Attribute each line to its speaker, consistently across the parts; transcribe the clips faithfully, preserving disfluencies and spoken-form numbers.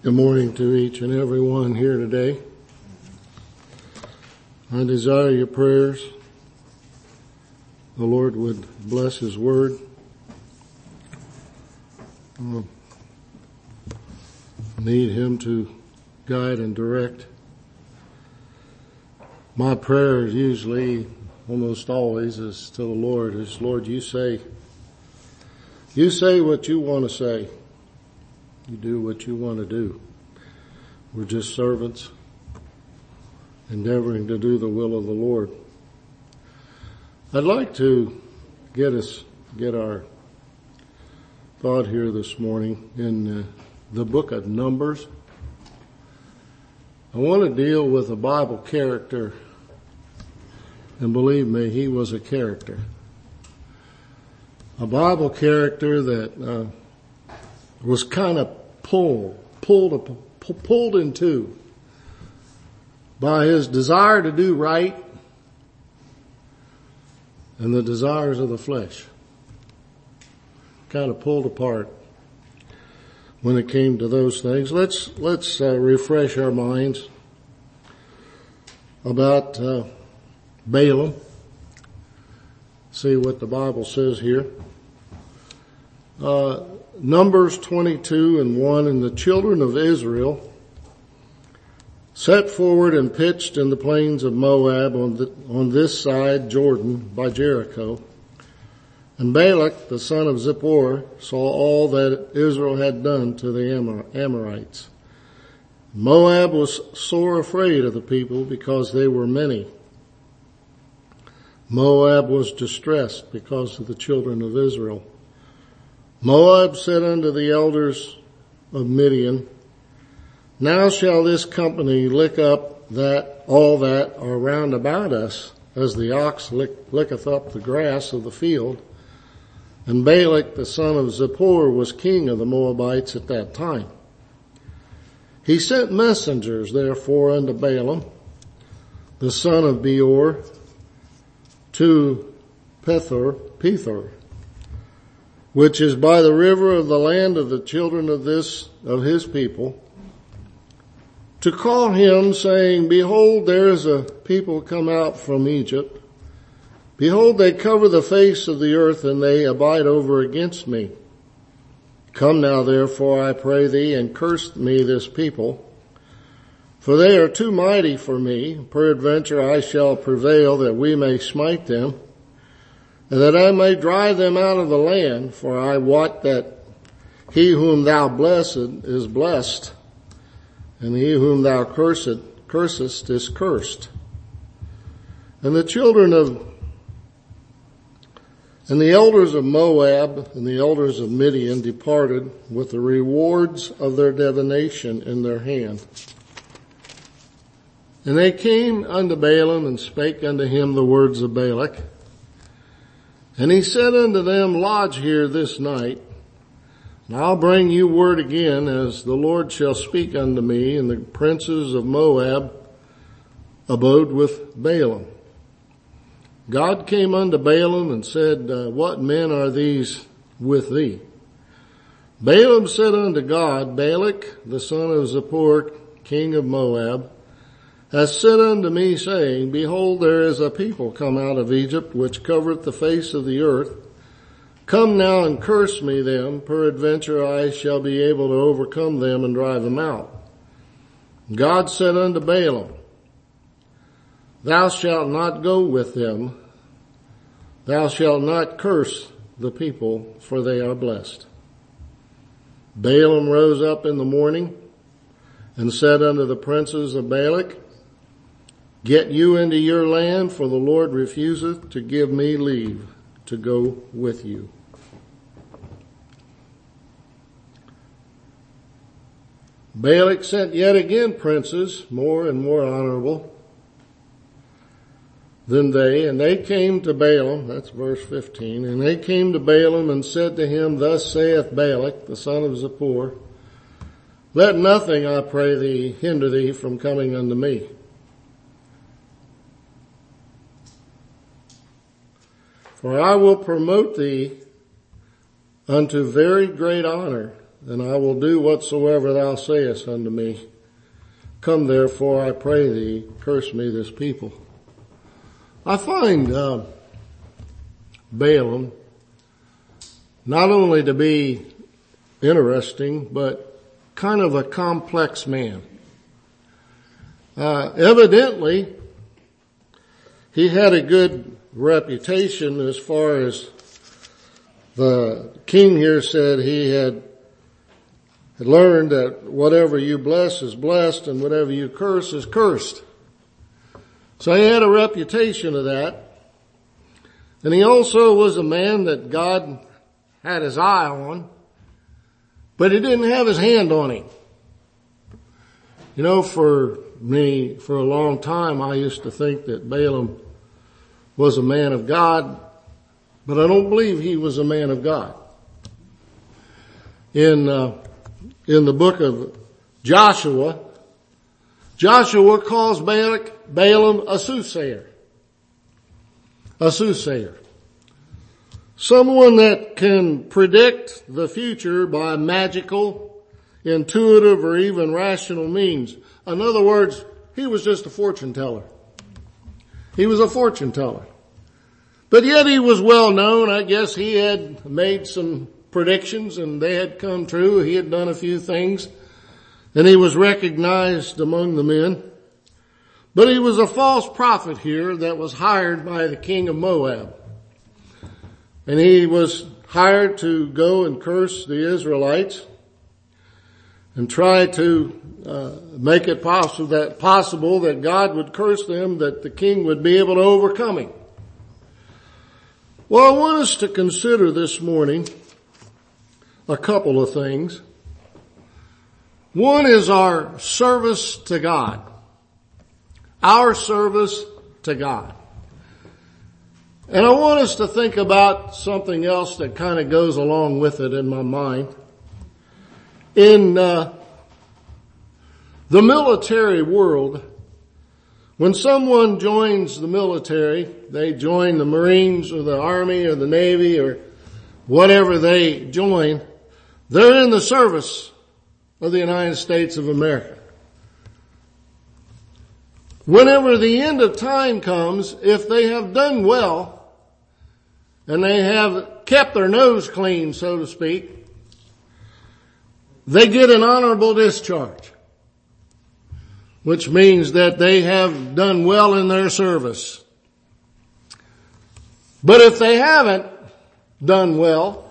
Speaker 1: Good morning to each and every one here today. I desire your prayers. The Lord would bless His word. I need Him to guide and direct. My prayer is usually, almost always, is to the Lord, is, Lord, you say, you say what you want to say. You do what you want to do. We're just servants endeavoring to do the will of the Lord. I'd like to get us, get our thought here this morning in uh, the book of Numbers. I want to deal with a Bible character, and believe me, he was a character. A Bible character that uh, was kind of pulled, pulled, pulled in two by his desire to do right and the desires of the flesh. Kind of pulled apart when it came to those things. Let's, let's uh, refresh our minds about uh, Balaam. See what the Bible says here. Uh, Numbers twenty-two and one, and the children of Israel set forward and pitched in the plains of Moab on, the, on this side Jordan by Jericho. And Balak, the son of Zippor, saw all that Israel had done to the Amor- Amorites. Moab was sore afraid of the people because they were many. Moab was distressed because of the children of Israel. Moab said unto the elders of Midian, now shall this company lick up that, all that are round about us, as the ox lick, licketh up the grass of the field. And Balak, the son of Zippor, was king of the Moabites at that time. He sent messengers, therefore, unto Balaam, the son of Beor, to Pethor, Pethor, which is by the river of the land of the children of this, of his people, to call him, saying, behold, there is a people come out from Egypt. Behold, they cover the face of the earth, and they abide over against me. Come now, therefore, I pray thee, and curse me this people, for they are too mighty for me. Peradventure I shall prevail that we may smite them, and that I may drive them out of the land, for I wot that he whom thou blessed is blessed, and he whom thou cursed, cursest is cursed. And the children of, and the elders of Moab and the elders of Midian departed with the rewards of their divination in their hand. And they came unto Balaam and spake unto him the words of Balak. And he said unto them, lodge here this night, and I'll bring you word again as the Lord shall speak unto me. And the princes of Moab abode with Balaam. God came unto Balaam and said, uh, what men are these with thee? Balaam said unto God, Balak, the son of Zippor, king of Moab, has said unto me, saying, behold, there is a people come out of Egypt, which covereth the face of the earth. Come now and curse me them, peradventure I shall be able to overcome them and drive them out. God said unto Balaam, thou shalt not go with them. Thou shalt not curse the people, for they are blessed. Balaam rose up in the morning and said unto the princes of Balak, get you into your land, for the Lord refuseth to give me leave to go with you. Balak sent yet again princes, more and more honorable than they, and they came to Balaam, that's verse fifteen, and they came to Balaam and said to him, thus saith Balak, the son of Zippor, let nothing, I pray thee, hinder thee from coming unto me. For I will promote thee unto very great honor, and I will do whatsoever thou sayest unto me. Come therefore, I pray thee, curse me this people. I find uh, Balaam not only to be interesting, but kind of a complex man. Uh, evidently, he had a good reputation as far as the king here said he had learned that whatever you bless is blessed and whatever you curse is cursed. So he had a reputation of that. And he also was a man that God had his eye on, but he didn't have his hand on him. You know, for me, for a long time, I used to think that Balaam was a man of God, but I don't believe he was a man of God. In, uh, in the book of Joshua, Joshua calls Balaam a soothsayer. A soothsayer. Someone that can predict the future by magical, intuitive, or even rational means. In other words, he was just a fortune teller. He was a fortune teller. But yet he was well known. I guess he had made some predictions and they had come true. He had done a few things and he was recognized among the men. But he was a false prophet here that was hired by the king of Moab. And he was hired to go and curse the Israelites and try to uh, make it possible that, possible that God would curse them, that the king would be able to overcome him. Well, I want us to consider this morning a couple of things. One is our service to God. Our service to God. And I want us to think about something else that kind of goes along with it in my mind. In uh, the military world, when someone joins the military, they join the Marines or the Army or the Navy or whatever they join, they're in the service of the United States of America. Whenever the end of time comes, if they have done well, and they have kept their nose clean, so to speak, they get an honorable discharge, which means that they have done well in their service. But if they haven't done well,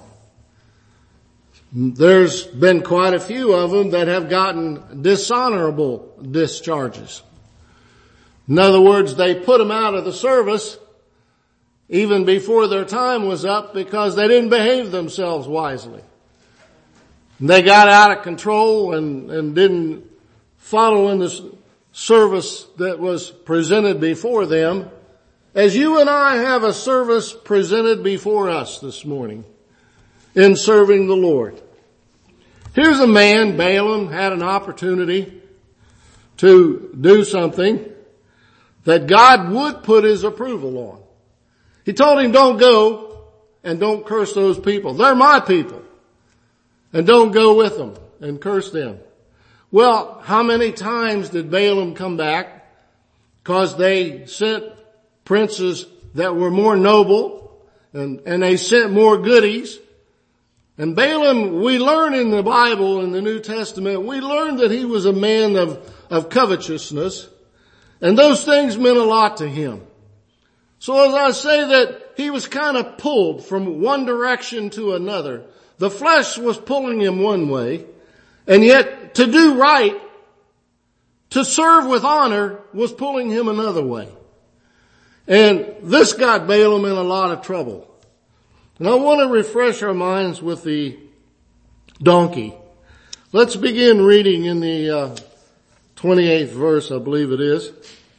Speaker 1: there's been quite a few of them that have gotten dishonorable discharges. In other words, they put them out of the service even before their time was up because they didn't behave themselves wisely. They got out of control and, and didn't follow in the service that was presented before them. As you and I have a service presented before us this morning in serving the Lord. Here's a man, Balaam, had an opportunity to do something that God would put his approval on. He told him, don't go and don't curse those people. They're my people. And don't go with them and curse them. Well, how many times did Balaam come back? Because they sent princes that were more noble and, and they sent more goodies. And Balaam, we learn in the Bible, in the New Testament, we learn that he was a man of, of covetousness. And those things meant a lot to him. So as I say that he was kind of pulled from one direction to another. The flesh was pulling him one way, and yet to do right, to serve with honor, was pulling him another way. And this got Balaam in a lot of trouble. And I want to refresh our minds with the donkey. Let's begin reading in the uh, twenty-eighth verse, I believe it is.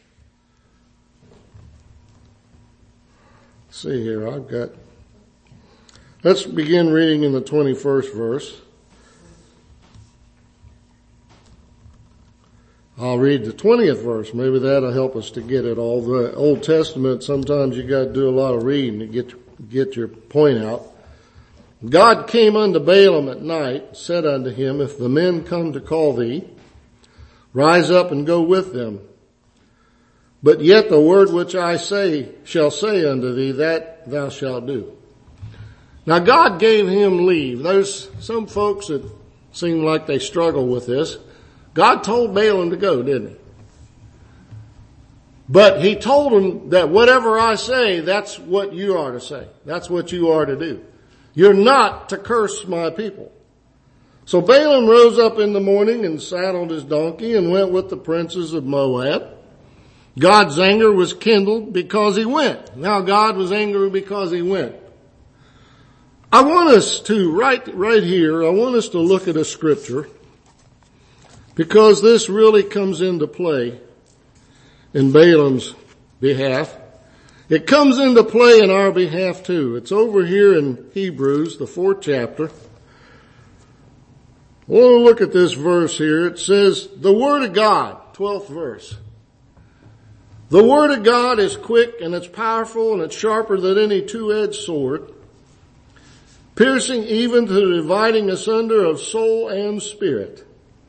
Speaker 1: Let's see here, I've got, let's begin reading in the twenty-first verse. I'll read the twentieth verse. Maybe that'll help us to get it all. The Old Testament, sometimes you got to do a lot of reading to get get your point out. God came unto Balaam at night, said unto him, if the men come to call thee, rise up and go with them. But yet the word which I say shall say unto thee, that thou shalt do. Now God gave him leave. There's some folks that seem like they struggle with this. God told Balaam to go, didn't he? But he told him that whatever I say, that's what you are to say. That's what you are to do. You're not to curse my people. So Balaam rose up in the morning and saddled his donkey and went with the princes of Moab. God's anger was kindled because he went. Now God was angry because he went. I want us to, right, right here, I want us to look at a scripture because this really comes into play in Balaam's behalf. It comes into play in our behalf too. It's over here in Hebrews, the fourth chapter. I want to look at this verse here. It says, the word of God, twelfth verse. The word of God is quick and it's powerful and it's sharper than any two-edged sword, piercing even to the dividing asunder of soul and spirit,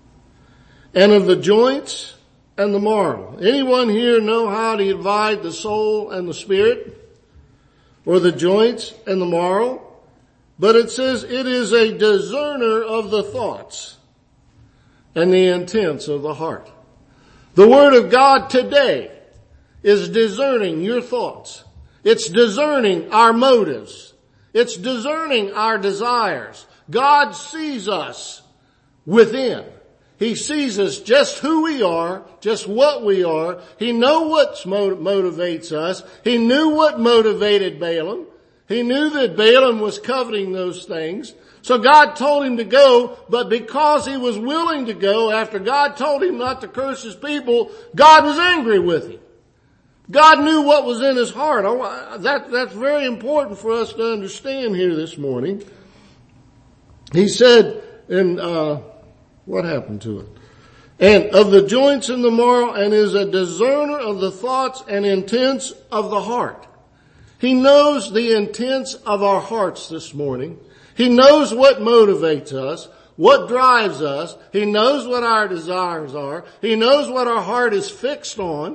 Speaker 1: and of the joints and the marrow. Anyone here know how to divide the soul and the spirit, or the joints and the marrow? But it says it is a discerner of the thoughts and the intents of the heart. The word of God today is discerning your thoughts. It's discerning our motives. It's discerning our desires. God sees us within. He sees us just who we are, just what we are. He knows what motivates us. He knew what motivated Balaam. He knew that Balaam was coveting those things. So God told him to go, but because he was willing to go, after God told him not to curse his people, God was angry with him. God knew what was in his heart. That, that's very important for us to understand here this morning. He said, and, uh, what happened to it? And of the joints and the marrow, and is a discerner of the thoughts and intents of the heart. He knows the intents of our hearts this morning. He knows what motivates us, what drives us. He knows what our desires are. He knows what our heart is fixed on.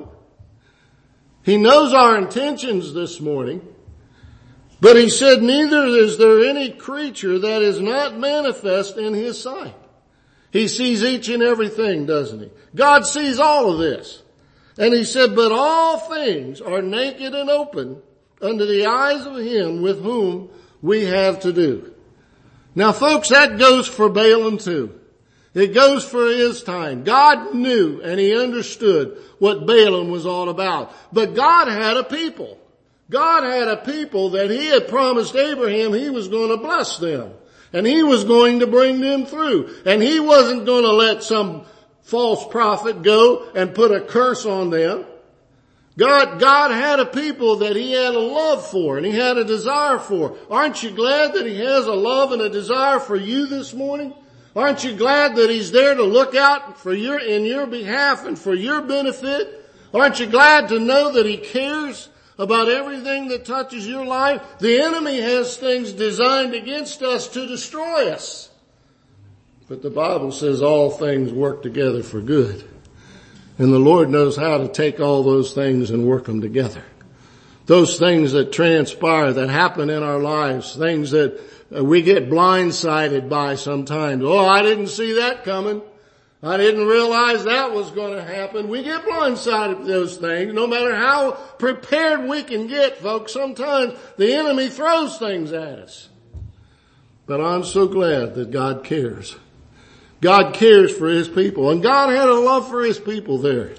Speaker 1: He knows our intentions this morning. But he said, neither is there any creature that is not manifest in his sight. He sees each and everything, doesn't he? God sees all of this. And he said, but all things are naked and open unto the eyes of him with whom we have to do. Now folks, that goes for Balaam too. It goes for his time. God knew and he understood what Balaam was all about. But God had a people. God had a people that he had promised Abraham he was going to bless them. And he was going to bring them through. And he wasn't going to let some false prophet go and put a curse on them. God, God had a people that he had a love for and he had a desire for. Aren't you glad that he has a love and a desire for you this morning? Aren't you glad that he's there to look out for your, in your behalf and for your benefit? Aren't you glad to know that he cares about everything that touches your life? The enemy has things designed against us to destroy us. But the Bible says all things work together for good. And the Lord knows how to take all those things and work them together. Those things that transpire, that happen in our lives, things that we get blindsided by sometimes. Oh, I didn't see that coming. I didn't realize that was going to happen. We get blindsided with those things. No matter how prepared we can get, folks, sometimes the enemy throws things at us. But I'm so glad that God cares. God cares for his people, and God had a love for his people there.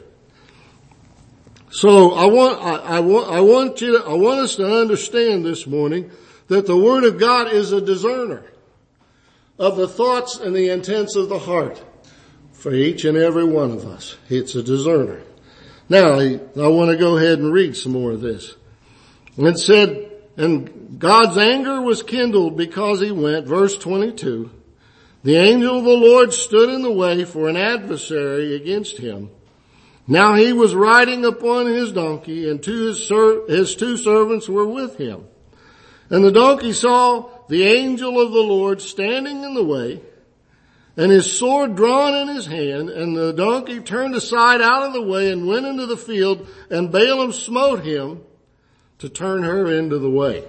Speaker 1: So I want, I, I want, I want you to, I want us to understand this morning that the Word of God is a discerner of the thoughts and the intents of the heart for each and every one of us. It's a discerner. Now, I, I want to go ahead and read some more of this. And it said, and God's anger was kindled because he went, verse twenty-two. The angel of the Lord stood in the way for an adversary against him. Now he was riding upon his donkey, and two his, ser- his two servants were with him. And the donkey saw the angel of the Lord standing in the way, and his sword drawn in his hand, and the donkey turned aside out of the way and went into the field, and Balaam smote him to turn her into the way.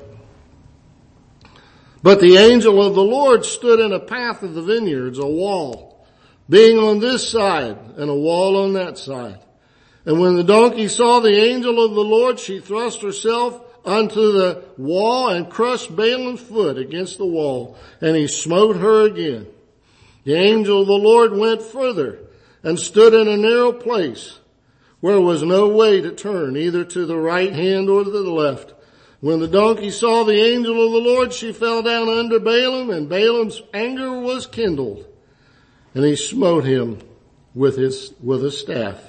Speaker 1: But the angel of the Lord stood in a path of the vineyards, a wall, being on this side and a wall on that side. And when the donkey saw the angel of the Lord, she thrust herself unto the wall and crushed Balaam's foot against the wall, and he smote her again. The angel of the Lord went further and stood in a narrow place where was no way to turn, either to the right hand or to the left. When the donkey saw the angel of the Lord, she fell down under Balaam, and Balaam's anger was kindled, and he smote him with his, with a staff.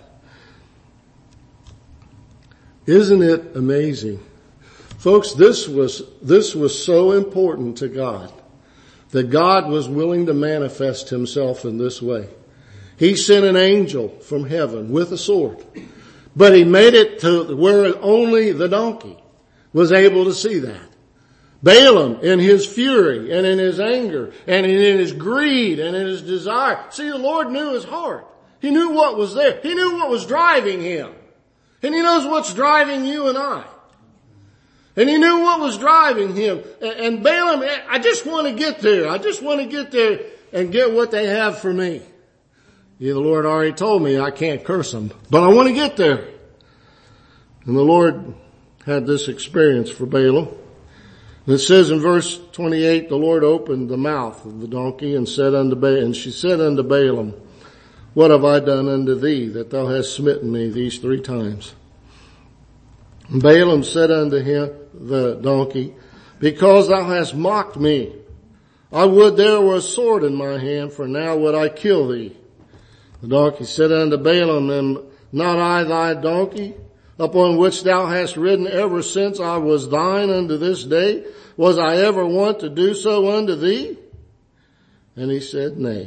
Speaker 1: Isn't it amazing? Folks, this was, this was so important to God, that God was willing to manifest himself in this way. He sent an angel from heaven with a sword, but he made it to where only the donkey was able to see that. Balaam, in his fury and in his anger and in his greed and in his desire, see, the Lord knew his heart. He knew what was there. He knew what was driving him. And he knows what's driving you and I. And he knew what was driving him. And Balaam, I just want to get there. I just want to get there and get what they have for me. Yeah, the Lord already told me I can't curse them, but I want to get there. And the Lord had this experience for Balaam. And it says in verse twenty-eight, the Lord opened the mouth of the donkey and said unto Balaam, and she said unto Balaam, what have I done unto thee that thou hast smitten me these three times? And Balaam said unto him, the donkey, because thou hast mocked me, I would there were a sword in my hand, for now would I kill thee. The donkey said unto Balaam, am not I thy donkey, upon which thou hast ridden ever since I was thine unto this day? Was I ever wont to do so unto thee? And he said, nay.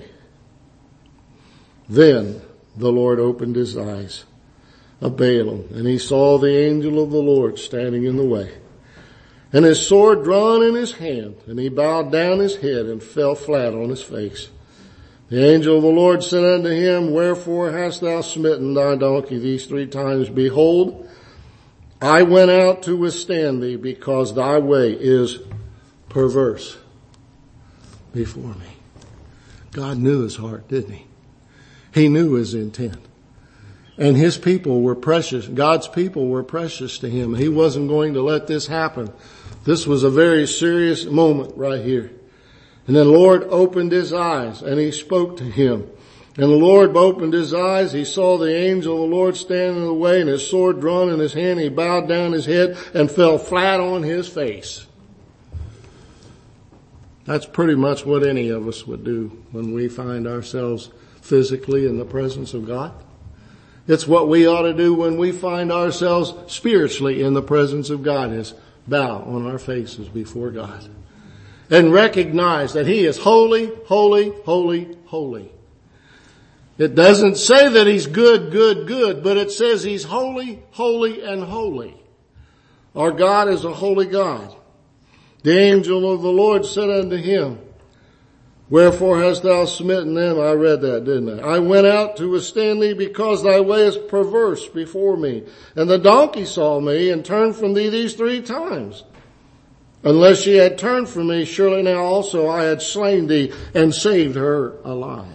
Speaker 1: Then the Lord opened his eyes of Balaam, and he saw the angel of the Lord standing in the way, and his sword drawn in his hand, and he bowed down his head and fell flat on his face. The angel of the Lord said unto him, wherefore hast thou smitten thy donkey these three times? Behold, I went out to withstand thee, because thy way is perverse before me. God knew his heart, didn't he? He knew his intent. And his people were precious. God's people were precious to him. He wasn't going to let this happen. This was a very serious moment right here. And then the Lord opened his eyes and he spoke to him. And the Lord opened his eyes. He saw the angel of the Lord standing in the way, and his sword drawn in his hand. He bowed down his head and fell flat on his face. That's pretty much what any of us would do when we find ourselves physically in the presence of God. It's what we ought to do when we find ourselves spiritually in the presence of God, is bow on our faces before God and recognize that he is holy, holy, holy, holy. It doesn't say that he's good, good, good, but it says he's holy, holy, and holy. Our God is a holy God. The angel of the Lord said unto him, wherefore hast thou smitten them? I read that, didn't I? I went out to withstand thee, because thy way is perverse before me. And the donkey saw me and turned from thee these three times. Unless she had turned from me, surely now also I had slain thee and saved her alive.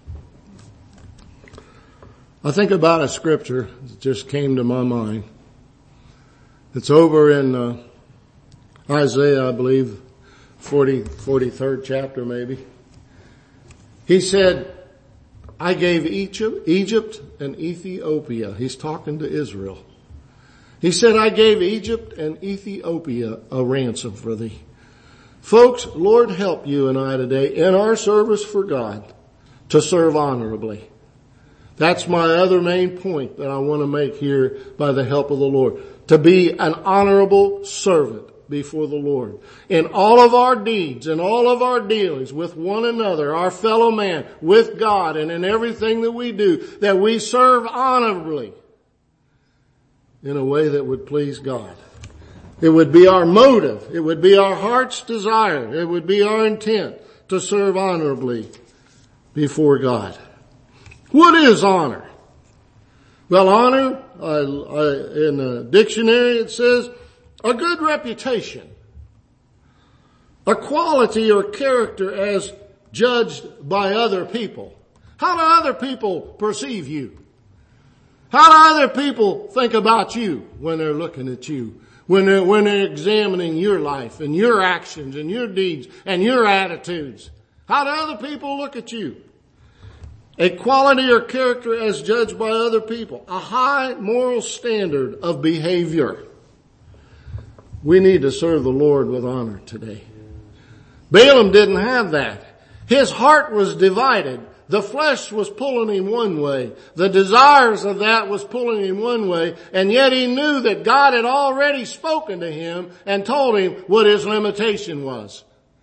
Speaker 1: I think about a scripture that just came to my mind. It's over in uh, Isaiah, I believe, forty, forty-third chapter maybe. He said, I gave Egypt, Egypt and Ethiopia. He's talking to Israel. He said, I gave Egypt and Ethiopia a ransom for thee. Folks, Lord help you and I today in our service for God to serve honorably. That's my other main point that I want to make here by the help of the Lord. To be an honorable servant before the Lord. In all of our deeds and all of our dealings with one another, our fellow man, with God, and in everything that we do, that we serve honorably in a way that would please God. It would be our motive. It would be our heart's desire. It would be our intent to serve honorably before God. What is honor? Well, honor, uh, uh, in the dictionary it says, a good reputation, a quality or character as judged by other people. How do other people perceive you? How do other people think about you when they're looking at you? When they're, when they're examining your life and your actions and your deeds and your attitudes? How do other people look at you? A quality or character as judged by other people. A high moral standard of behavior. We need to serve the Lord with honor today. Balaam didn't have that. His heart was divided. The flesh was pulling him one way. The desires of that was pulling him one way. And yet he knew that God had already spoken to him and told him what his limitation was.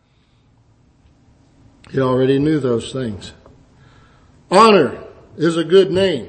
Speaker 1: He already knew those things. Honor is a good name.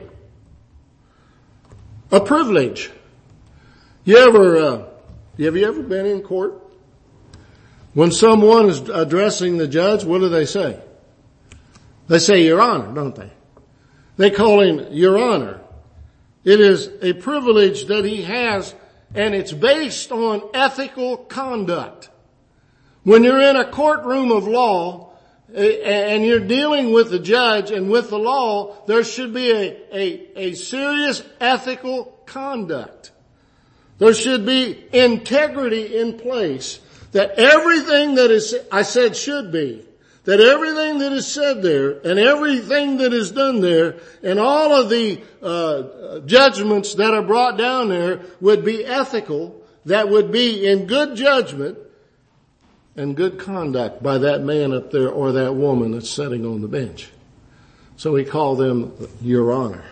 Speaker 1: A privilege. You ever, uh, have you ever been in court? When someone is addressing the judge, what do they say? They say, Your Honor, don't they? They call him Your Honor. It is a privilege that he has, and it's based on ethical conduct. When you're in a courtroom of law, and you're dealing with the judge and with the law, there should be a, a, a serious ethical conduct. There should be integrity in place. That everything that is, I said should be, that everything that is said there and everything that is done there and all of the uh judgments that are brought down there would be ethical, that would be in good judgment and good conduct by that man up there or that woman that's sitting on the bench. So we call them Your Honor.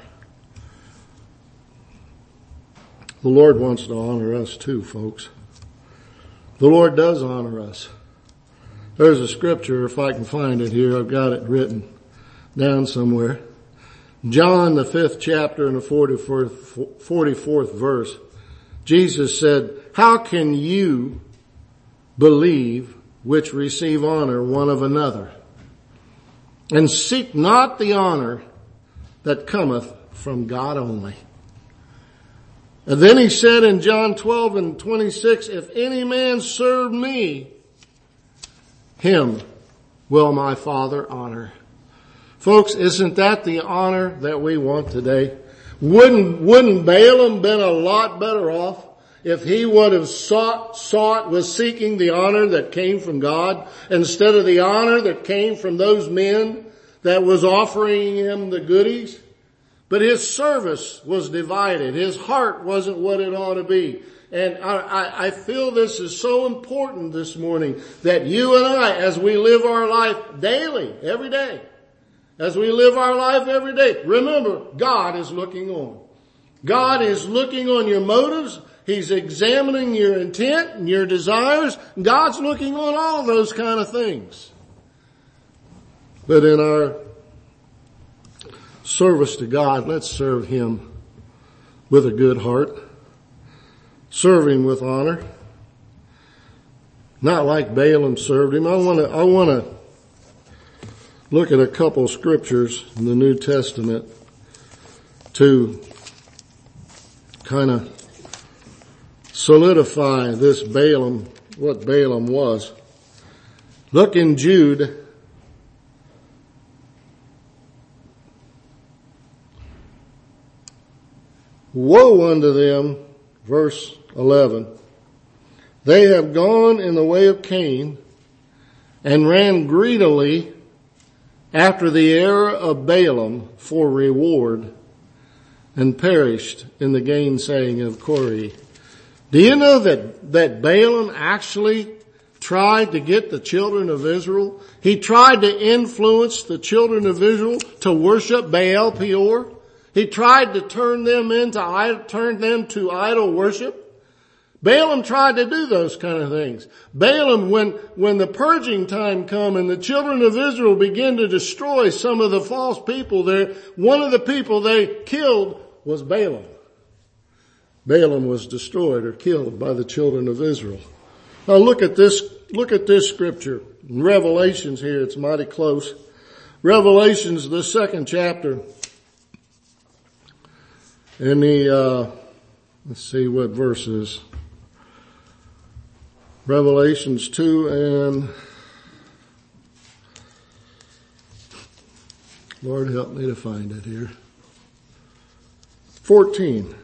Speaker 1: The Lord wants to honor us too, folks. The Lord does honor us. There's a scripture, if I can find it here, I've got it written down somewhere. John, the fifth chapter and the forty-fourth, forty-fourth verse. Jesus said, How can you believe which receive honor one of another? And seek not the honor that cometh from God only. And then he said in John twelve and twenty-six, If any man serve me, him will my Father honor. Folks, isn't that the honor that we want today? Wouldn't, wouldn't Balaam been a lot better off if he would have sought, sought, was seeking the honor that came from God instead of the honor that came from those men that was offering him the goodies? But his service was divided. His heart wasn't what it ought to be. And I, I, I feel this is so important this morning that you and I, as we live our life daily, every day, as we live our life every day, remember, God is looking on. God is looking on your motives. He's examining your intent and your desires. God's looking on all those kind of things. But in our service to God, let's serve Him with a good heart. Serve Him with honor. Not like Balaam served Him. I want to, I want to look at a couple scriptures in the New Testament to kind of solidify this Balaam, what Balaam was. Look in Jude. Woe unto them, verse eleven. They have gone in the way of Cain and ran greedily after the error of Balaam for reward and perished in the gainsaying of Korah. Do you know that, that Balaam actually tried to get the children of Israel? He tried to influence the children of Israel to worship Baal Peor. He tried to turn them into, turn them to idol worship. Balaam tried to do those kind of things. Balaam, when, when the purging time come and the children of Israel began to destroy some of the false people there, one of the people they killed was Balaam. Balaam was destroyed or killed by the children of Israel. Now look at this, look at this scripture. In Revelations here, it's mighty close. Revelations, the second chapter. In the, uh, let's see what verses. Revelations two and, Lord help me to find it here. fourteen.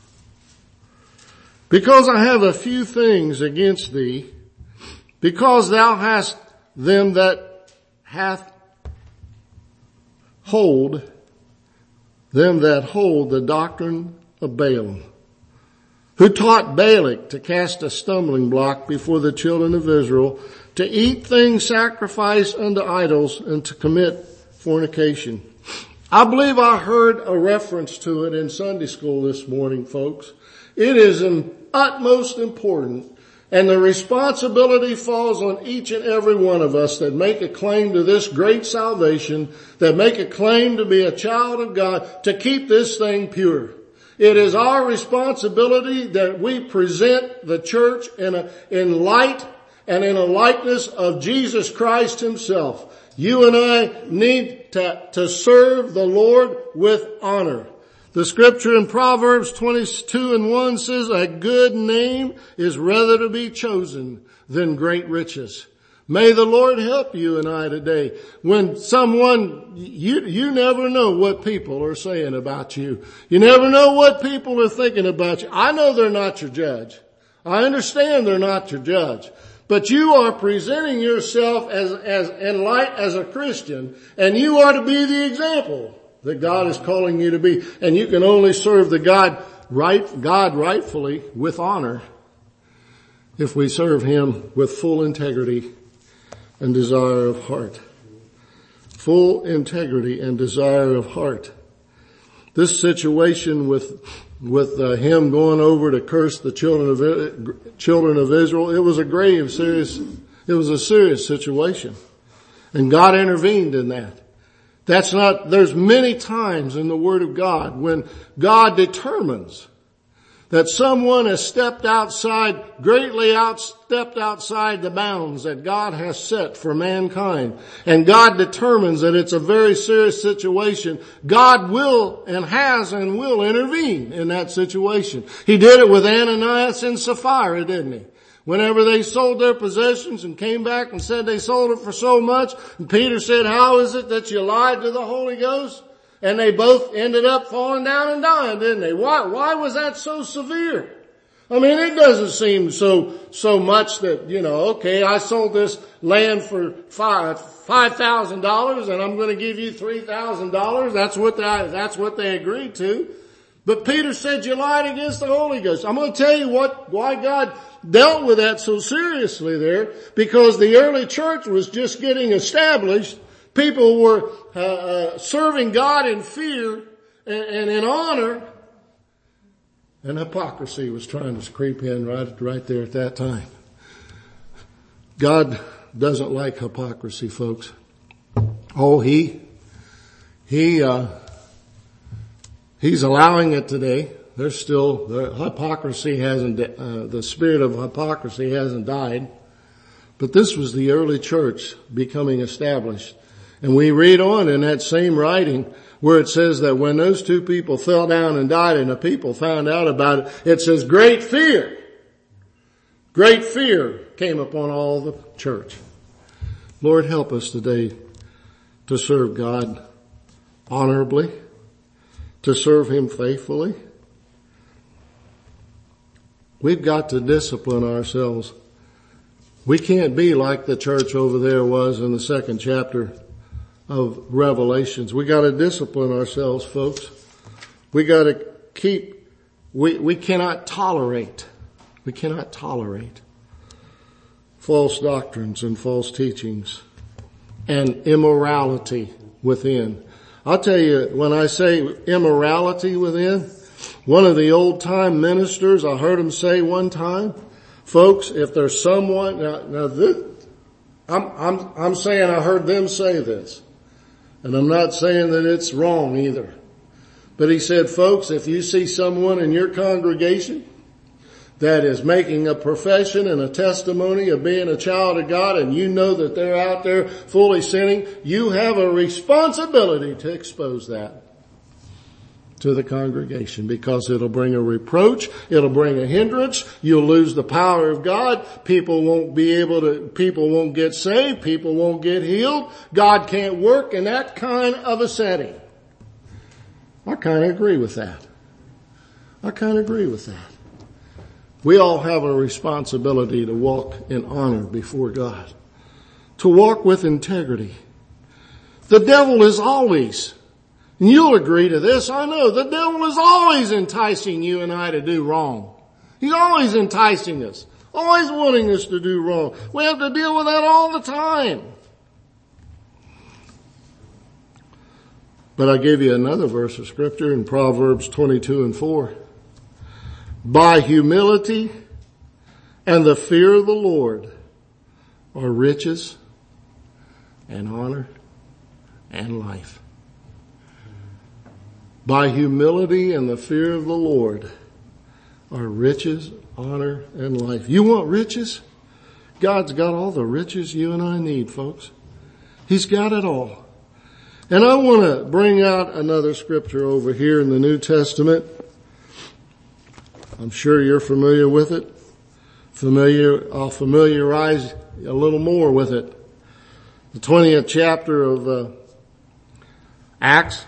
Speaker 1: Because I have a few things against thee, because thou hast them that hath hold, them that hold the doctrine of Balaam, who taught Balak to cast a stumbling block before the children of Israel, to eat things sacrificed unto idols, and to commit fornication. I believe I heard a reference to it in Sunday school this morning, folks. It is an utmost important, and the responsibility falls on each and every one of us that make a claim to this great salvation, that make a claim to be a child of God, to keep this thing pure. It is our responsibility that we present the church in a, in light and in a likeness of Jesus Christ himself. You and I need to, to serve the Lord with honor. The scripture in Proverbs twenty-two and one says, a good name is rather to be chosen than great riches. May the Lord help you and I today. When someone, you, you never know what people are saying about you. You never know what people are thinking about you. I know they're not your judge. I understand they're not your judge. But you are presenting yourself as, as, in light as a Christian, and you are to be the example that God is calling you to be. And you can only serve the God right, God rightfully with honor if we serve him with full integrity and desire of heart. Full integrity and desire of heart. This situation with, with uh, him going over to curse the children of, children of Israel, it was a grave, serious, it was a serious situation. And God intervened in that. That's not, there's many times in the Word of God when God determines that someone has stepped outside, greatly out, stepped outside the bounds that God has set for mankind. And God determines that it's a very serious situation. God will and has and will intervene in that situation. He did it with Ananias and Sapphira, didn't he? Whenever they sold their possessions and came back and said they sold it for so much, and Peter said, how is it that you lied to the Holy Ghost? And they both ended up falling down and dying, didn't they? Why, why was that so severe? I mean, it doesn't seem so, so much that, you know, okay, I sold this land for five, five thousand dollars and I'm going to give you three thousand dollars. That's what they, that's what they agreed to. But Peter said you lied against the Holy Ghost. I'm going to tell you what, why God dealt with that so seriously there, because the early church was just getting established. People were uh, uh, serving God in fear and, and in honor, and hypocrisy was trying to creep in right, right there at that time. God doesn't like hypocrisy, folks. Oh, he, he, uh, he's allowing it today. There's still, the hypocrisy hasn't, uh, the spirit of hypocrisy hasn't died. But this was the early church becoming established. And we read on in that same writing where it says that when those two people fell down and died and the people found out about it, it says great fear, great fear came upon all the church. Lord, help us today to serve God honorably, to serve him faithfully. We've got to discipline ourselves. We can't be like the church over there was in the second chapter of Revelations. We got to discipline ourselves, folks. We got to keep, we, we cannot tolerate, we cannot tolerate false doctrines and false teachings and immorality within. I'll tell you, when I say immorality within, one of the old time ministers, I heard him say one time, folks, if there's someone, now, now this, I'm, I'm, I'm saying I heard them say this, and I'm not saying that it's wrong either. But he said, folks, if you see someone in your congregation that is making a profession and a testimony of being a child of God, and you know that they're out there fully sinning, you have a responsibility to expose that to the congregation, because it'll bring a reproach, it'll bring a hindrance, you'll lose the power of God, people won't be able to, people won't get saved, people won't get healed, God can't work in that kind of a setting. I kind of agree with that. I kind of agree with that. We all have a responsibility to walk in honor before God, to walk with integrity. The devil is always, and you'll agree to this, I know, the devil is always enticing you and I to do wrong. He's always enticing us, always wanting us to do wrong. We have to deal with that all the time. But I give you another verse of scripture in Proverbs twenty-two and four. By humility and the fear of the Lord are riches and honor and life. By humility and the fear of the Lord are riches, honor, and life. You want riches? God's got all the riches you and I need, folks. He's got it all. And I want to bring out another scripture over here in the New Testament. I'm sure you're familiar with it. Familiar, I'll familiarize a little more with it. The twentieth chapter of uh, Acts.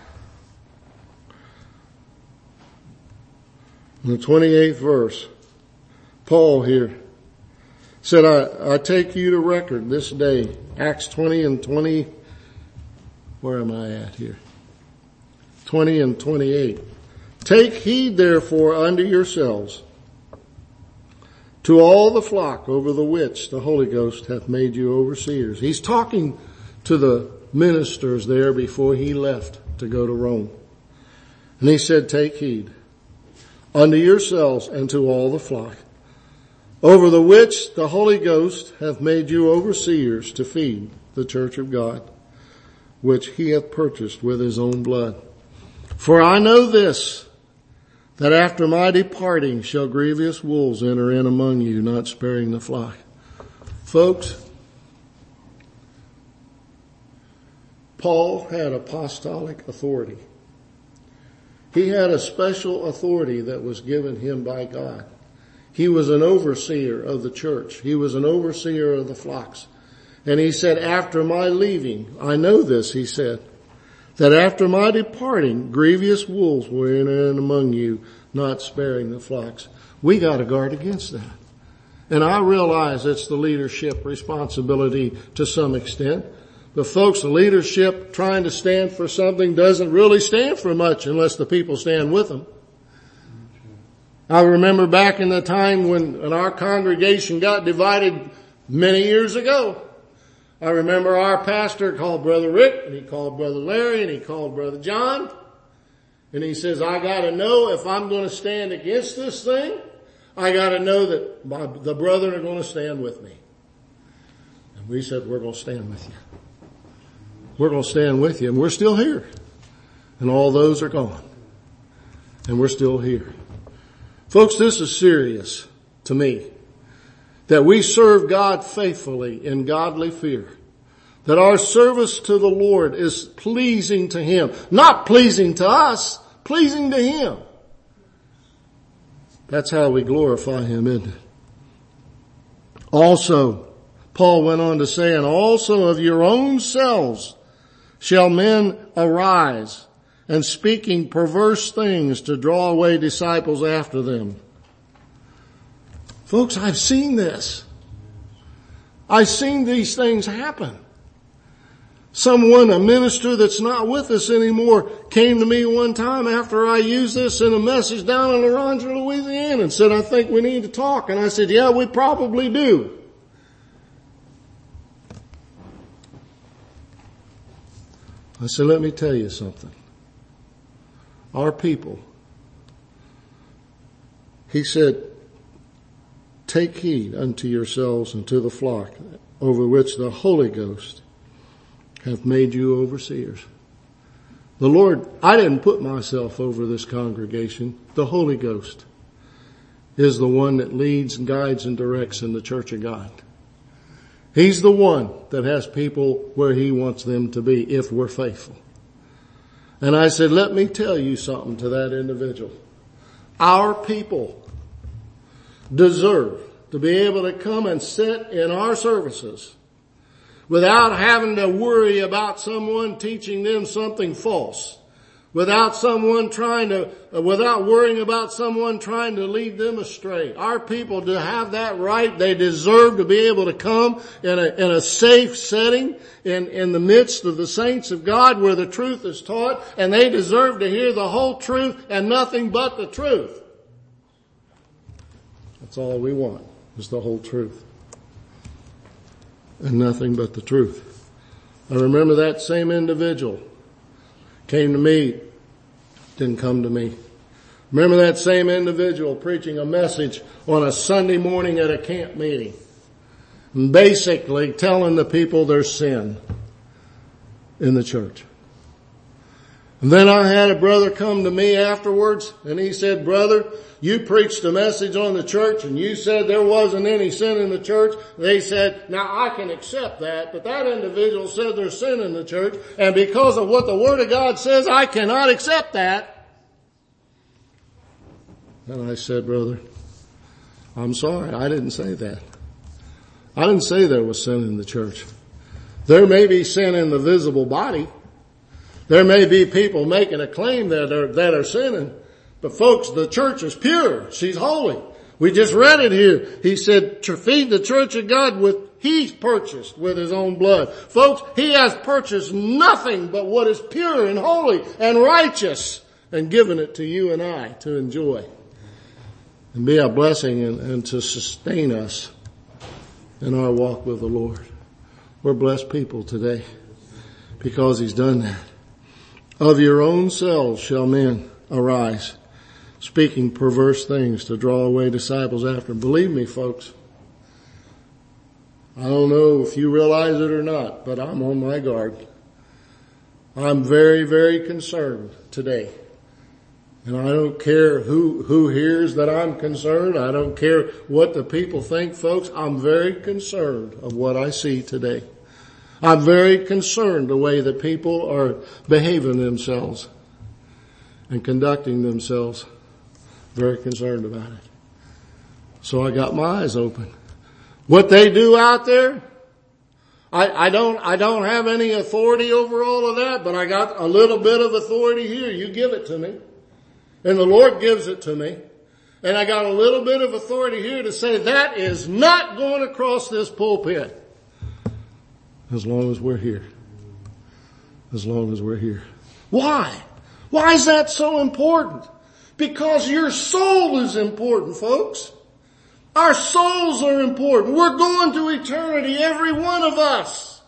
Speaker 1: In the twenty-eighth verse, Paul here said, I, I take you to record this day. Acts twenty and twenty. Where am I at here? twenty and twenty-eight. Take heed therefore unto yourselves to all the flock over the which the Holy Ghost hath made you overseers. He's talking to the ministers there before he left to go to Rome. And he said, take heed unto yourselves and to all the flock over the which the Holy Ghost hath made you overseers to feed the church of God, which he hath purchased with his own blood. For I know this, that after my departing shall grievous wolves enter in among you, not sparing the flock. Folks, Paul had apostolic authority. He had a special authority that was given him by God. He was an overseer of the church. He was an overseer of the flocks. And he said, after my leaving, I know this, he said, that after my departing, grievous wolves will enter in among you, not sparing the flocks. We got to guard against that. And I realize it's the leadership responsibility to some extent. But folks, the leadership trying to stand for something doesn't really stand for much unless the people stand with them. I remember back in the time when, when our congregation got divided many years ago. I remember our pastor called Brother Rick, and he called Brother Larry, and he called Brother John. And he says, I gotta know if I'm gonna stand against this thing, I gotta know that my, the brethren are gonna stand with me. And we said, we're gonna stand with you. We're gonna stand with you, and we're still here. And all those are gone. And we're still here. Folks, this is serious to me. That we serve God faithfully in godly fear. That our service to the Lord is pleasing to Him. Not pleasing to us, pleasing to Him. That's how we glorify Him, isn't it? Also, Paul went on to say, and also of your own selves shall men arise, and speaking perverse things to draw away disciples after them. Folks, I've seen this. I've seen these things happen. Someone, a minister that's not with us anymore, came to me one time after I used this in a message down in Laurentian, Louisiana, and said, I think we need to talk. And I said, yeah, we probably do. I said, let me tell you something. Our people, he said, take heed unto yourselves and to the flock over which the Holy Ghost hath made you overseers. The Lord, I didn't put myself over this congregation. The Holy Ghost is the one that leads and guides and directs in the church of God. He's the one that has people where He wants them to be if we're faithful. And I said, let me tell you something to that individual. Our people deserve to be able to come and sit in our services without having to worry about someone teaching them something false, without someone trying to, uh, without worrying about someone trying to lead them astray. Our people to have that right, they deserve to be able to come in a, in a safe setting in, in the midst of the saints of God where the truth is taught, and they deserve to hear the whole truth and nothing but the truth. That's all we want, is the whole truth. And nothing but the truth. I remember that same individual came to me, didn't come to me. Remember that same individual preaching a message on a Sunday morning at a camp meeting, basically telling the people their sin in the church. And then I had a brother come to me afterwards and he said, brother, you preached a message on the church and you said there wasn't any sin in the church. They said, now I can accept that, but that individual said there's sin in the church, and because of what the Word of God says, I cannot accept that. And I said, brother, I'm sorry, I didn't say that. I didn't say there was sin in the church. There may be sin in the visible body. There may be people making a claim that are, that are sinning. But folks, the church is pure. She's holy. We just read it here. He said, to feed the church of God with, He's purchased with His own blood. Folks, He has purchased nothing but what is pure and holy and righteous and given it to you and I to enjoy and be a blessing and, and to sustain us in our walk with the Lord. We're blessed people today because He's done that. Of your own selves shall men arise, speaking perverse things to draw away disciples after them. Believe me, folks, I don't know if you realize it or not, but I'm on my guard. I'm very, very concerned today. And I don't care who, who hears that I'm concerned. I don't care what the people think, folks. I'm very concerned of what I see today. I'm very concerned the way that people are behaving themselves and conducting themselves. Very concerned about it. So I got my eyes open. What they do out there, I, I don't, I don't have any authority over all of that, but I got a little bit of authority here. You give it to me. And the Lord gives it to me. And I got a little bit of authority here to say that is not going across this pulpit. As long as we're here. As long as we're here. Why? Why is that so important? Because your soul is important, folks. Our souls are important. We're going to eternity, every one of us.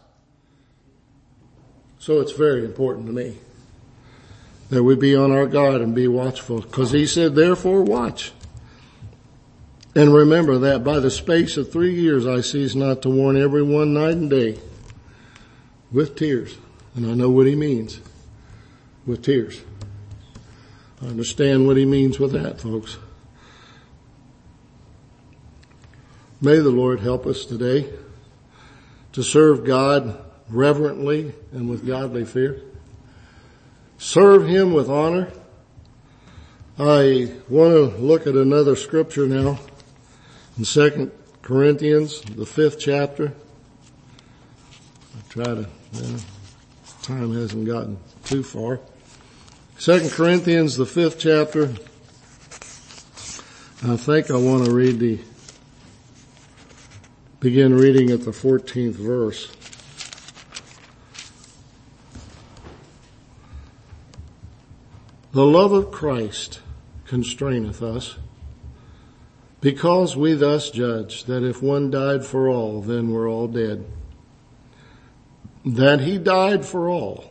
Speaker 1: So it's very important to me that we be on our guard and be watchful. Because He said, therefore watch. And remember that by the space of three years I cease not to warn everyone night and day. With tears. And I know what He means. With tears. I understand what He means with that, folks. May the Lord help us today to serve God reverently and with godly fear. Serve Him with honor. I want to look at another scripture now in Second Corinthians, the fifth chapter. I try to, well, time hasn't gotten too far. Second Corinthians, the fifth chapter. I think I want to read the, begin reading at the fourteenth verse. The love of Christ constraineth us, because we thus judge that if one died for all, then we're all dead. That He died for all,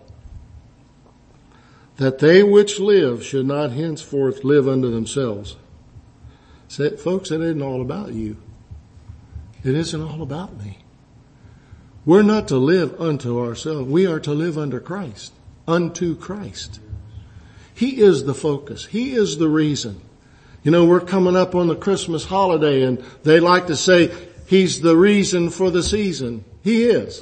Speaker 1: that they which live should not henceforth live unto themselves. Say, folks, it isn't all about you. It isn't all about me. We're not to live unto ourselves. We are to live under Christ. unto Christ. He is the focus. He is the reason. You know, we're coming up on the Christmas holiday and they like to say He's the reason for the season. He is.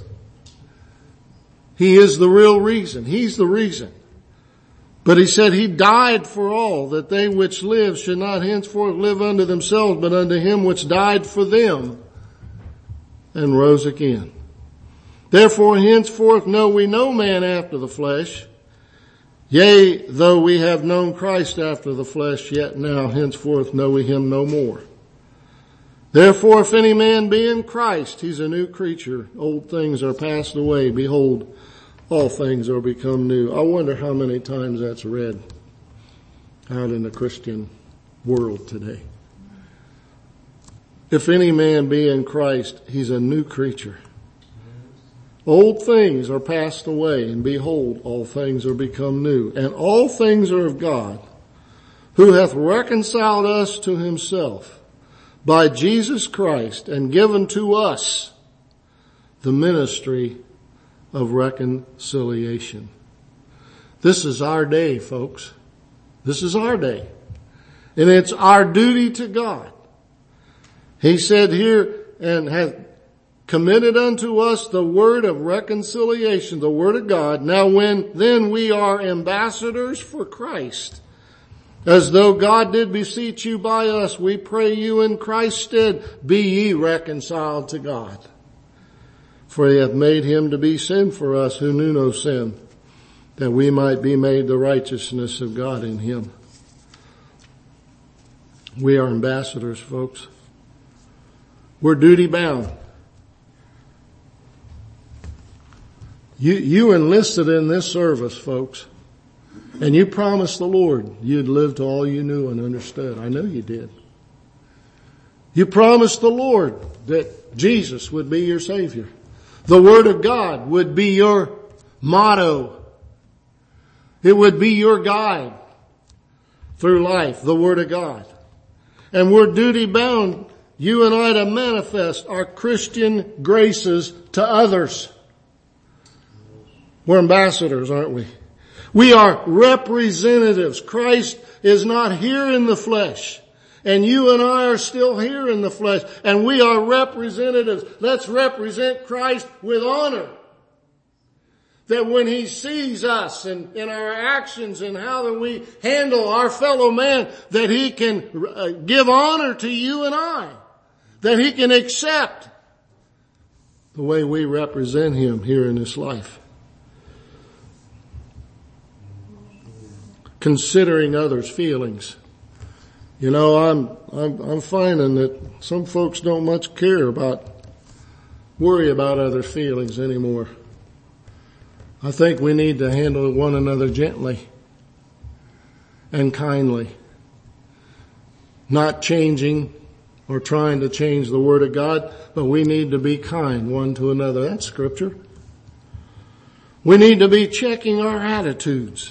Speaker 1: He is the real reason. He's the reason. But He said He died for all, that they which live should not henceforth live unto themselves, but unto Him which died for them and rose again. Therefore henceforth know we no man after the flesh. Yea, though we have known Christ after the flesh, yet now henceforth know we Him no more. Therefore if any man be in Christ, he's a new creature. Old things are passed away. Behold, all things are become new. I wonder how many times that's read out in the Christian world today. If any man be in Christ, he's a new creature. Old things are passed away, and behold, all things are become new. And all things are of God, who hath reconciled us to Himself by Jesus Christ, and given to us the ministry of reconciliation. This is our day, folks. This is our day. And it's our duty to God. He said here, and hath committed unto us the word of reconciliation, the word of God. Now when then we are ambassadors for Christ, as though God did beseech you by us, we pray you in Christ's stead, be ye reconciled to God. For He hath made Him to be sin for us who knew no sin, that we might be made the righteousness of God in Him. We are ambassadors, folks. We're duty bound. You, you enlisted in this service, folks, and you promised the Lord you'd live to all you knew and understood. I know you did. You promised the Lord that Jesus would be your Savior. The Word of God would be your motto. It would be your guide through life, the Word of God. And we're duty bound, you and I, to manifest our Christian graces to others. We're ambassadors, aren't we? We are representatives. Christ is not here in the flesh. And you and I are still here in the flesh. And we are representatives. Let's represent Christ with honor. That when He sees us and in our actions and how that we handle our fellow man, that He can uh, give honor to you and I. That He can accept the way we represent Him here in this life. Considering others' feelings. You know, I'm, I'm, I'm finding that some folks don't much care about, worry about others' feelings anymore. I think we need to handle one another gently and kindly. Not changing or trying to change the Word of God, but we need to be kind one to another. That's Scripture. We need to be checking our attitudes.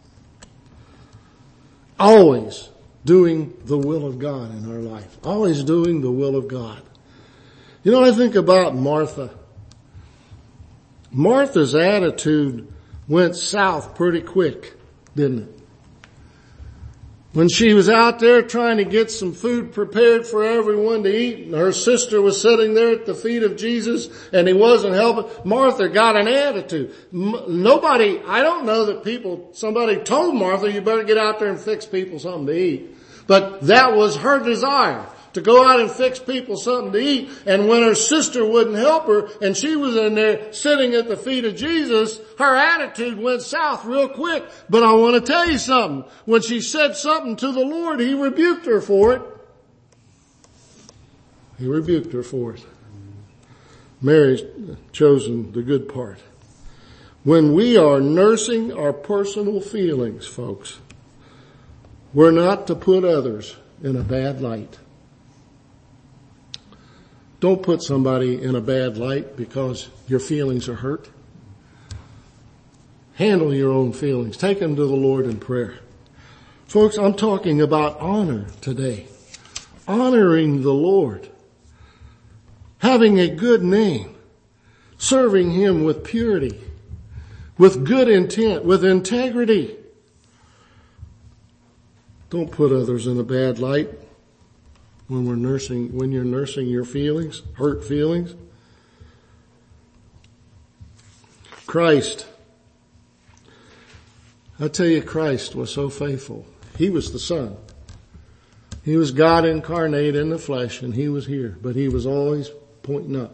Speaker 1: Always doing the will of God in our life. Always doing the will of God. You know, I think about Martha. Martha's attitude went south pretty quick, didn't it? When she was out there trying to get some food prepared for everyone to eat, and her sister was sitting there at the feet of Jesus and He wasn't helping, Martha got an attitude. Nobody, I don't know that people, somebody told Martha, you better get out there and fix people something to eat. But that was her desire, to go out and fix people something to eat. And when her sister wouldn't help her and she was in there sitting at the feet of Jesus, her attitude went south real quick. But I want to tell you something. When she said something to the Lord, He rebuked her for it. He rebuked her for it. Mary's chosen the good part. When we are nursing our personal feelings, folks, we're not to put others in a bad light. Don't put somebody in a bad light because your feelings are hurt. Handle your own feelings. Take them to the Lord in prayer. Folks, I'm talking about honor today. Honoring the Lord. Having a good name. Serving Him with purity. with good intent, with integrity. Don't put others in a bad light when we're nursing, when you're nursing your feelings, hurt feelings. Christ. I tell you, Christ was so faithful. He was the Son. He was God incarnate in the flesh, and he was here, but he was always pointing up.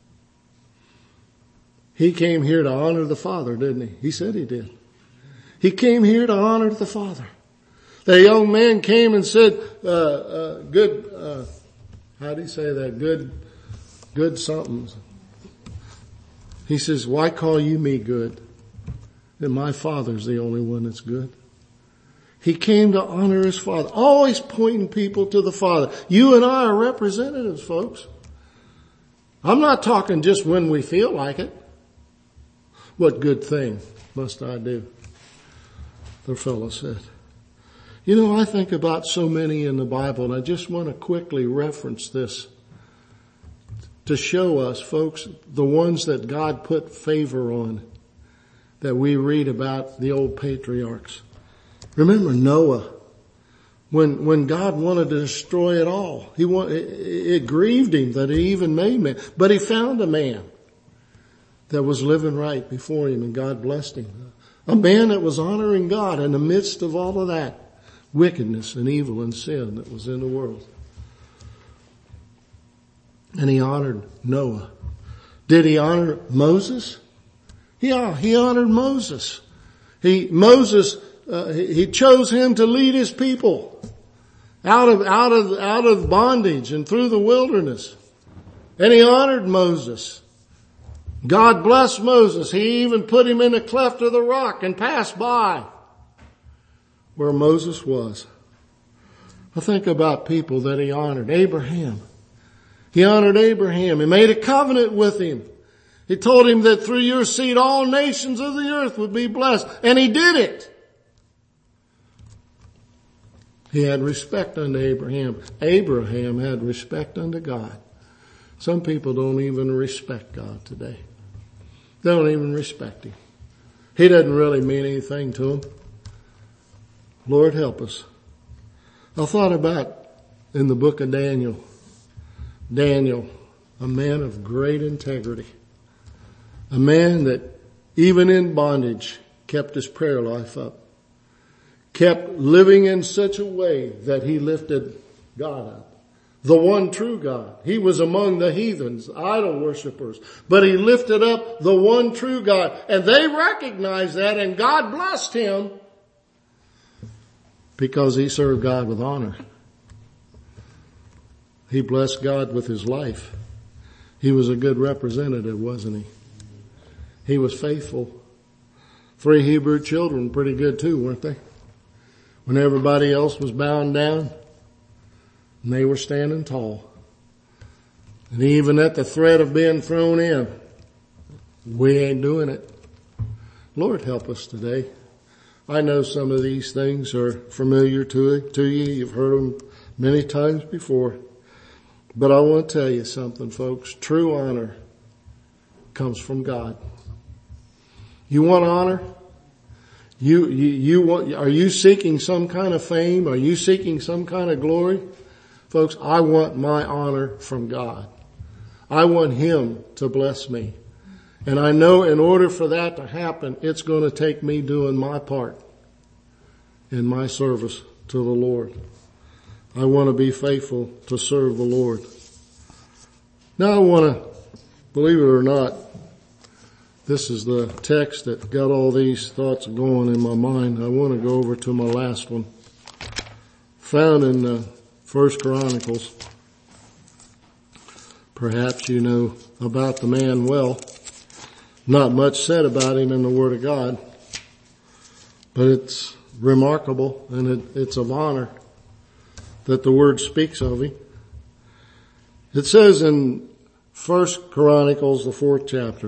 Speaker 1: He came here to honor the Father, didn't he? He said he did. He came here to honor the Father. The young man came and said, uh, uh, good, uh, how do you say that? Good, good something. He says, why call you me good? And my Father's the only one that's good. He came to honor his Father, always pointing people to the Father. You and I are representatives, folks. I'm not talking just when we feel like it. What good thing must I do? The fellow said. You know, I think about so many in the Bible, and I just want to quickly reference this to show us, folks, the ones that God put favor on, that we read about the old patriarchs. Remember Noah, when, when God wanted to destroy it all, he want, it, it grieved him that he even made man, but he found a man that was living right before him, and God blessed him. A man that was honoring God in the midst of all of that wickedness and evil and sin that was in the world. And he honored Noah. Did he honor Moses? Yeah, he honored Moses. He, Moses, uh, he, he chose him to lead his people out of, out of, out of bondage and through the wilderness. And he honored Moses. God blessed Moses. He even put him in a cleft of the rock and passed by where Moses was. I think about people that he honored. Abraham. He honored Abraham. He made a covenant with him. He told him that through your seed all nations of the earth would be blessed. And he did it. He had respect unto Abraham. Abraham had respect unto God. Some people don't even respect God today. They don't even respect him. He doesn't really mean anything to them. Lord help us. I thought about in the book of Daniel, Daniel, a man of great integrity, a man that even in bondage kept his prayer life up, kept living in such a way that he lifted God up. The one true God. He was among the heathens, idol worshippers, but he lifted up the one true God, and they recognized that, and God blessed him because he served God with honor. He blessed God with his life. He was a good representative, wasn't he? He was faithful. Three Hebrew children, pretty good too, weren't they? When everybody else was bowing down, and they were standing tall. And even at the threat of being thrown in, we ain't doing it. Lord help us today. I know some of these things are familiar to, to you. You've heard them many times before. But I want to tell you something, folks. True honor comes from God. You want honor? You, you, you want, are you seeking some kind of fame? Are you seeking some kind of glory? Folks, I want my honor from God. I want him to bless me. And I know in order for that to happen, it's going to take me doing my part in my service to the Lord. I want to be faithful to serve the Lord. Now I want to, believe it or not, this is the text that got all these thoughts going in my mind. I want to go over to my last one. Found in the First Chronicles. Perhaps you know about the man well. Not much said about him in the Word of God. But it's remarkable and it, it's of honor that the Word speaks of him. It says in First Chronicles, the fourth chapter,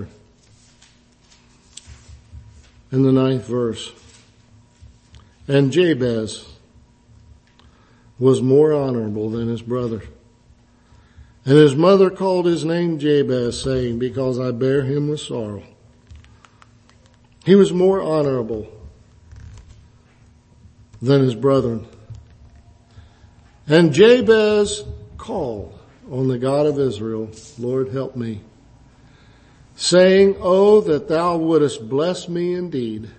Speaker 1: in the ninth verse, and Jabez was more honorable than his brother. And his mother called his name Jabez, saying, because I bear him with sorrow. He was more honorable than his brethren. And Jabez called on the God of Israel, Lord, help me, saying, oh, that thou wouldest bless me indeed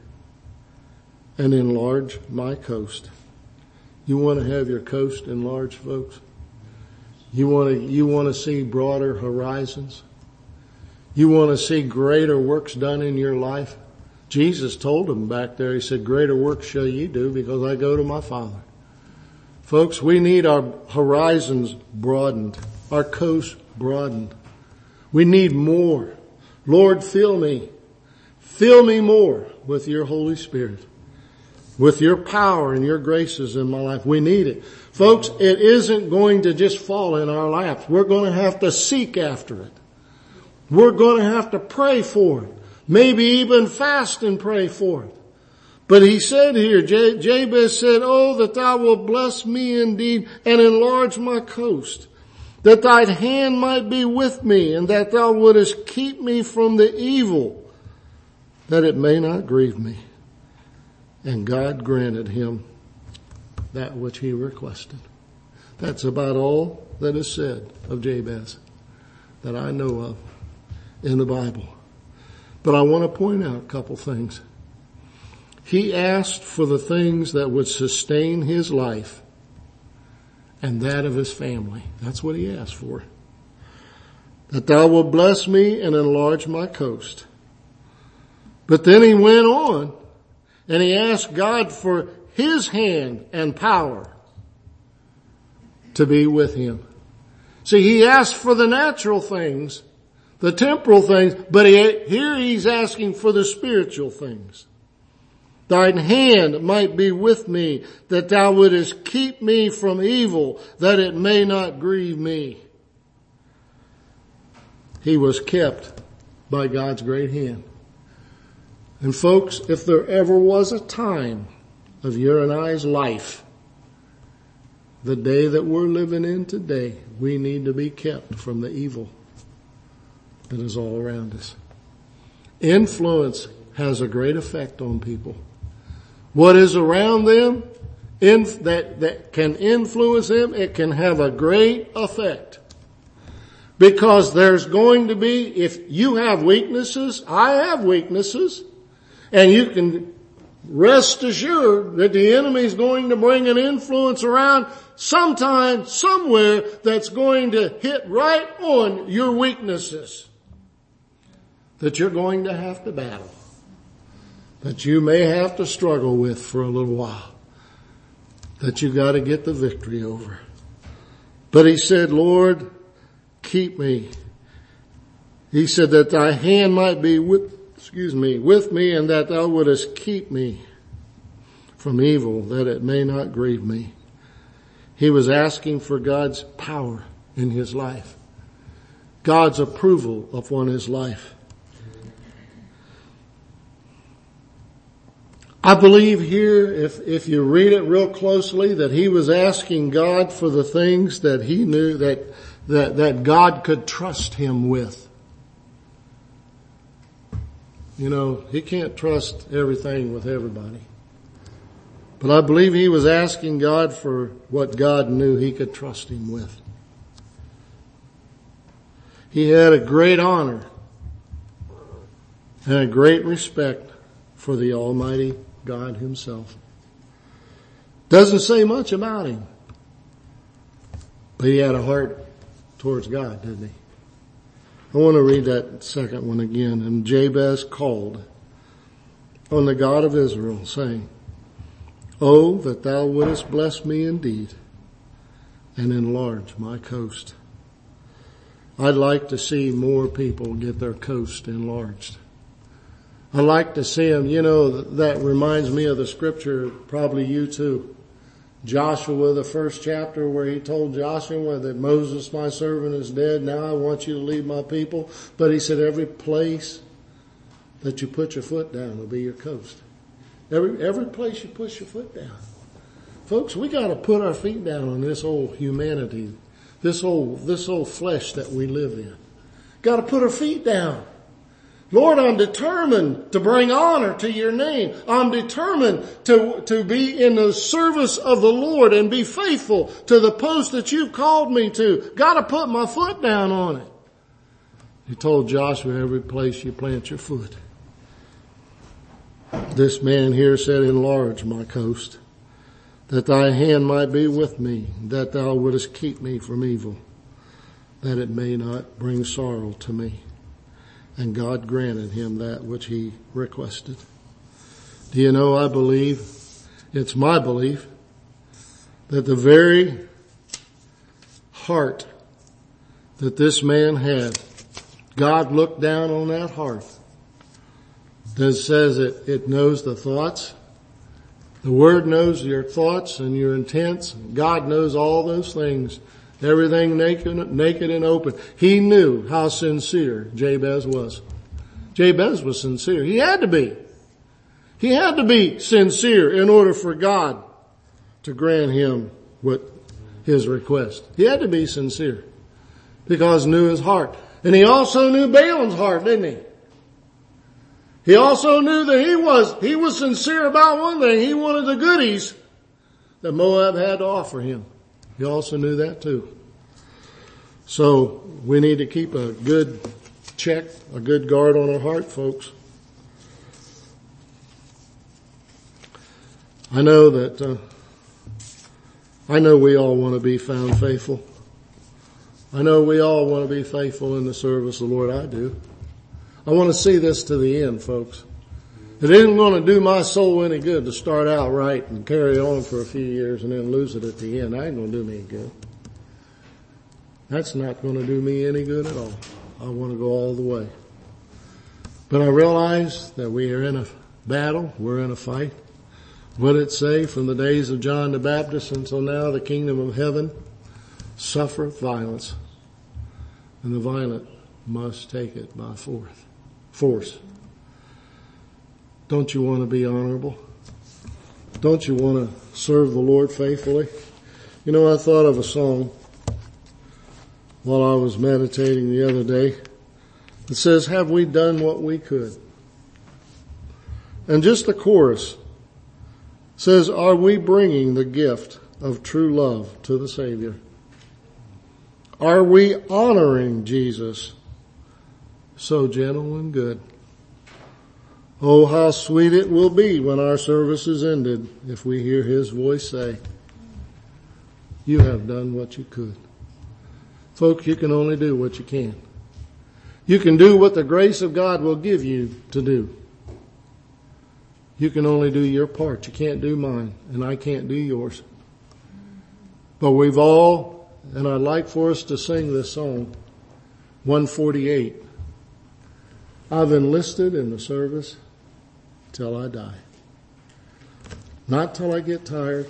Speaker 1: and enlarge my coast. You want to have your coast enlarged, folks? You want to, you want to see broader horizons? You want to see greater works done in your life? Jesus told them back there, he said, greater works shall ye do because I go to my Father. Folks, we need our horizons broadened, our coast broadened. We need more. Lord, fill me. Fill me more with your Holy Spirit, with your power and your graces in my life. We need it. Folks, it isn't going to just fall in our laps. We're going to have to seek after it. We're going to have to pray for it. Maybe even fast and pray for it. But he said here, Jabez said, oh, that thou wilt bless me indeed and enlarge my coast, that thine hand might be with me and that thou wouldest keep me from the evil, that it may not grieve me. And God granted him that which he requested. That's about all that is said of Jabez that I know of in the Bible. But I want to point out a couple things. He asked for the things that would sustain his life and that of his family. That's what he asked for. That thou wilt bless me and enlarge my coast. But then he went on and he asked God for his hand and power to be with him. See, he asked for the natural things, the temporal things, but he, here he's asking for the spiritual things. Thine hand might be with me, that thou wouldest keep me from evil, that it may not grieve me. He was kept by God's great hand. And folks, if there ever was a time of your and I's life, the day that we're living in today, we need to be kept from the evil that is all around us. Influence has a great effect on people. What is around them in, that, that can influence them, it can have a great effect. Because there's going to be, if you have weaknesses, I have weaknesses, and you can rest assured that the enemy is going to bring an influence around sometime, somewhere that's going to hit right on your weaknesses that you're going to have to battle, that you may have to struggle with for a little while, that you got to get the victory over. But he said, Lord, keep me. He said that thy hand might be with, excuse me, with me, and that thou wouldest keep me from evil, that it may not grieve me. He was asking for God's power in his life, God's approval upon his life. I believe here, if, if you read it real closely, that he was asking God for the things that he knew that, that, that God could trust him with. You know, he can't trust everything with everybody. But I believe he was asking God for what God knew he could trust him with. He had a great honor and a great respect for the Almighty God himself. Doesn't say much about him, but he had a heart towards God, didn't he? I want to read that second one again. And Jabez called on the God of Israel, saying, oh, that thou wouldest bless me indeed and enlarge my coast. I'd like to see more people get their coast enlarged. I like to see them, you know, that reminds me of the scripture, probably you too. Joshua, the first chapter where he told Joshua that Moses, my servant, is dead. Now I want you to lead my people. But he said every place that you put your foot down will be your coast. Every, every place you push your foot down. Folks, we gotta put our feet down on this old humanity, this old, this old flesh that we live in. Gotta put our feet down. Lord, I'm determined to bring honor to your name. I'm determined to, to be in the service of the Lord and be faithful to the post that you've called me to. Got to put my foot down on it. He told Joshua, every place you plant your foot. This man here said, enlarge my coast, that thy hand might be with me, that thou wouldest keep me from evil, that it may not bring sorrow to me. And God granted him that which he requested. Do you know, I believe, it's my belief, that the very heart that this man had, God looked down on that heart. That says it, it knows the thoughts. The Word knows your thoughts and your intents. God knows all those things. Everything naked, naked and open. He knew how sincere Jabez was. Jabez was sincere. He had to be. He had to be sincere in order for God to grant him what his request. He had to be sincere because he knew his heart. And he also knew Balaam's heart, didn't he? He also knew that he was, he was sincere about one thing. He wanted the goodies that Moab had to offer him. He also knew that too. So we need to keep a good check, a good guard on our heart, folks. I know that, uh, I know we all want to be found faithful. I know we all want to be faithful in the service of the Lord. I do. I want to see this to the end, folks. It isn't going to do my soul any good to start out right and carry on for a few years and then lose it at the end. That ain't going to do me any good. That's not going to do me any good at all. I want to go all the way. But I realize that we are in a battle. We're in a fight. What did it say? From the days of John the Baptist until now, the kingdom of heaven suffereth violence, and the violent must take it by force. Force. Don't you want to be honorable? Don't you want to serve the Lord faithfully? You know, I thought of a song while I was meditating the other day. It says, have we done what we could? And just the chorus says, are we bringing the gift of true love to the Savior? Are we honoring Jesus, so gentle and good? Oh, how sweet it will be when our service is ended if we hear his voice say, you have done what you could. Folks, you can only do what you can. You can do what the grace of God will give you to do. You can only do your part. You can't do mine, and I can't do yours. But we've all, and I'd like for us to sing this song, one forty-eight. I've enlisted in the service till I die. Not till I get tired.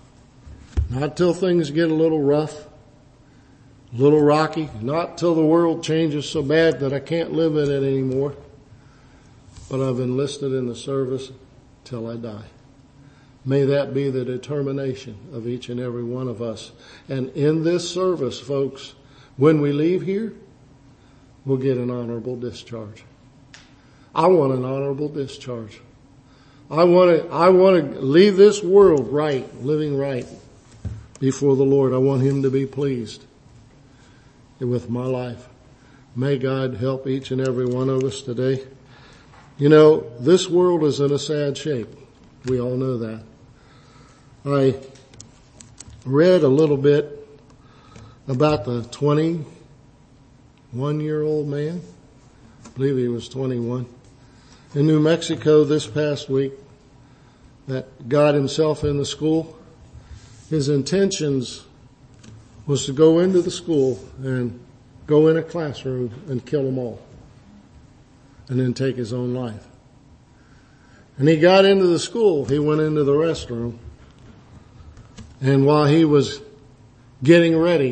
Speaker 1: Not till things get a little rough, a little rocky. Not till the world changes so bad that I can't live in it anymore. But I've enlisted in the service till I die. May that be the determination of each and every one of us. And in this service, folks, when we leave here, we'll get an honorable discharge. I want an honorable discharge. I want to, I want to leave this world right, living right before the Lord. I want him to be pleased with my life. May God help each and every one of us today. You know, this world is in a sad shape. We all know that. I read a little bit about the twenty-one year old man. I believe he was twenty-one. In New Mexico this past week that got himself in the school. His intentions was to go into the school and go in a classroom and kill them all and then take his own life. And he got into the school, he went into the restroom, and while he was getting ready,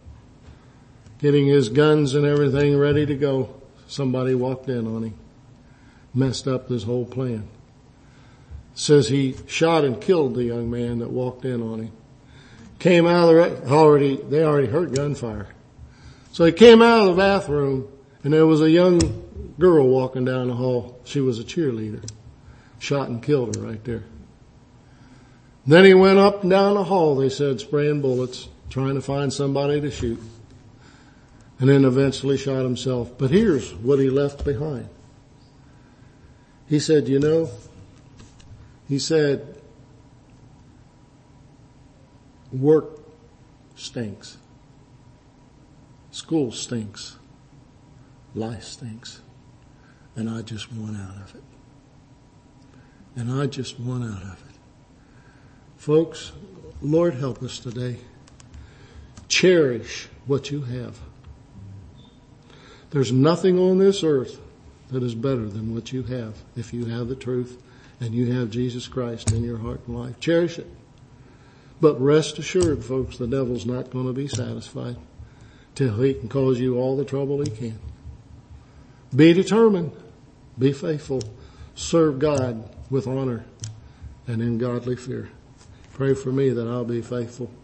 Speaker 1: getting his guns and everything ready to go, somebody walked in on him, messed up his whole plan. It says he shot and killed the young man that walked in on him. Came out of the, already, they already heard gunfire. So he came out of the bathroom And there was a young girl walking down the hall. She was a cheerleader. Shot and killed her right there. Then he went up and down the hall, they said, spraying bullets, trying to find somebody to shoot. And then eventually shot himself. But here's what he left behind. He said, you know, he said, work stinks. School stinks. Life stinks. And I just want out of it. And I just want out of it. Folks, Lord help us today. Cherish what you have. There's nothing on this earth that is better than what you have if you have the truth and you have Jesus Christ in your heart and life. Cherish it. But rest assured, folks, the devil's not going to be satisfied till he can cause you all the trouble he can. Be determined. Be faithful. Serve God with honor and in godly fear. Pray for me that I'll be faithful.